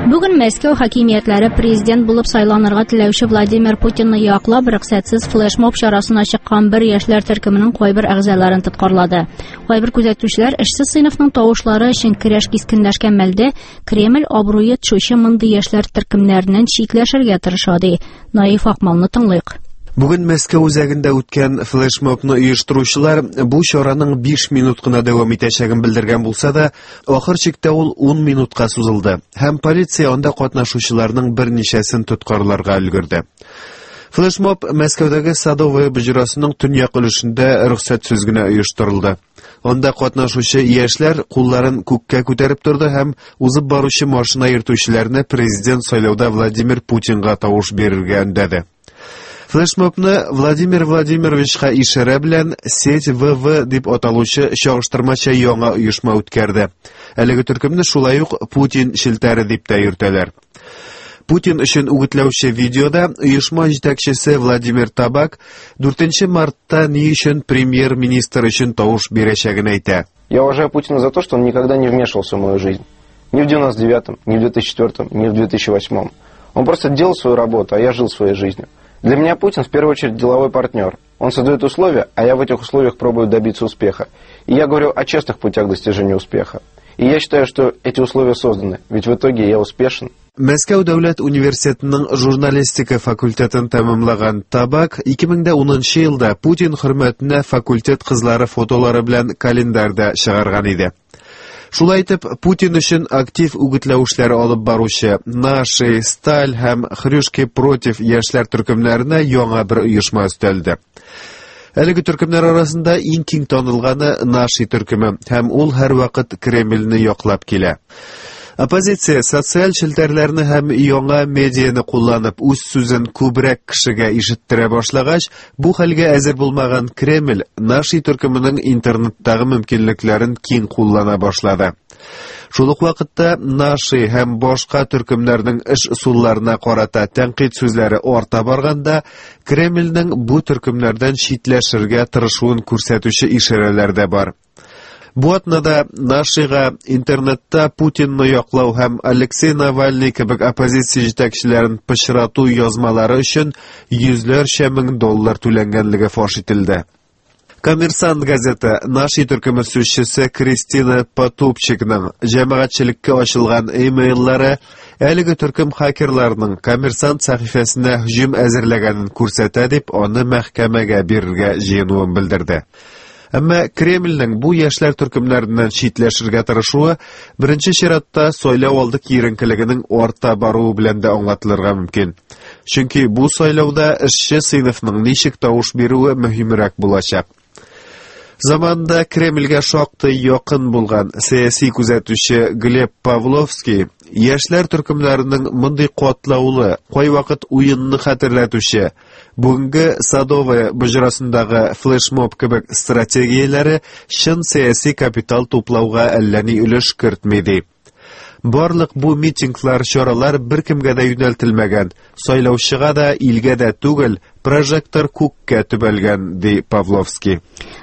Бүген Мәскәү хакимиятләре президент булып сайланырга теләүче Владимир Путинны яклап рөхсәтсез флешмоб чарасына чыккан бер яшьләр төркеменең кайбер әгъзаларын тоткарлады. Кайбер күзәтүчеләр эшсез сыйныфның тавышлары өчен көрәш кискенләшкән мәлдә Кремль абруе төшүче мондый яшьләр төркемнәреннән читләшергә тырыша ди. Наиф Акмалны тыңлыйк. Бүген Мәскәү үзәгендә үткән флешмобны оештыручылар бу чараның 5 минут кына дәвам итәчәген белдергән булса да, ахыр чиктә ул 10 минутка сузылды. Һәм полиция анда катнашучыларның берничәсен тоткарларга өлгерде. Флешмоб Мәскәүдәге Садовая боҗрасының төньяк өлешендә рөхсәтсез генә оештырылды. Анда катнашучы яшьләр кулларын күккә күтәреп торды һәм узып баручы машина йөртүчеләрне президент сайлауда Владимир Путинга тавыш бирергә өндәде. Флешмобны Владимир Владимировичка ишарә белән Сеть ВВ дип аталучы чагыштырмача яңа оешма үткәрде. Әлеге төркемне шулай ук Путин шелтәре дип тә йөртәләр. Путин өчен үгетләүче видеода оешма җитәкчесе Владимир Табак 4 мартта ни өчен премьер-министр өчен тавыш бирәчәген әйтә. Я уважаю Путина за то, что он никогда не вмешивался в мою жизнь. Ни в 99-м, ни в 2004-м, ни в 2008-м. Он просто делал свою работу, а я жил своей жизнью. Для меня Путин в первую очередь деловой партнер. Он создает условия, а я в этих условиях пробую добиться успеха. И я говорю о честных путях достижения успеха. И я считаю, что эти условия созданы, ведь в итоге я успешен. Мәскәү дәүләт университетының журналистика факультетын тәмамлаган Табак 2010 елда Путин хөрмәтенә факультет кызлары фотолары белән календарьда чыгарган иде. Шулай итеп, Путин өчен актив үгетләүшләр алып баручы Наши, Сталь һәм Хрюшки против яшьләр төркемнәренә яңа бер оешма өстәлде. Әлеге төркемнәр арасында иң киң танылганы Наши төркеме һәм ул һәрвакыт Кремльне яклап килә. Оппозиция социаль челтәрләрне һәм яңа медианы кулланып үз сүзен күбрәк кешегә ишеттерә башлагач, бу хәлгә әзер булмаган Кремль Наши төркеменең интернеттагы мөмкинлекләрен киң куллана башлады. Шул ук вакытта Наши һәм башка төркемнәрнең эш усулларына карата тәнкыйть сүзләре арта барганда, Кремльнең бу төркемнәрдән читләшергә тырышуын күрсәтүче ишарәләр дә бар. Бу атнада Нашига интернетта Путинны яклау һәм Алексей Навальный кебек оппозиция җитәкчеләрен пычрату язмалары өчен $100,000 мең түләнгәнлеге фаш ителде. Коммерсант газеты Наши төркеме сүзчесе Кристина Потупчикның җәмәгатьчелеккә ачылган имейллары әлеге төркем хакерларның Коммерсант сәхифәсенә һөҗүм әзерләгәнен күрсәтә дип, аны мәхкәмәгә бирергә җыенуын белдерде. Әмма Кремльнең бу яшьләр төркемнәреннән читләшергә тырышуы беренче чиратта сайлау алды киеренкелегенең арта баруы белән дә аңлатылырга мөмкин. Чөнки бу сайлауда эшче сыйныфның ничек тавыш бирүе мөһимрәк булачак. Заманда Кремльгә шактый якын булган сәяси күзәтүче Глеб Павловский яшьләр төркемнәренең мондый катлаулы, кайвакыт уенны хәтерләтүче, бүгенге Садовая боҗрасындагы флешмоб кебек стратегияләре чын сәяси капитал туплауга әллә ни өлеш кертми ди. Барлык бу митинглар, чаралар беркемгә дә юнәлтелмәгән, сайлаучыга да, илгә дә түгел, прожектор күккә төбәлгән, ди Павловский.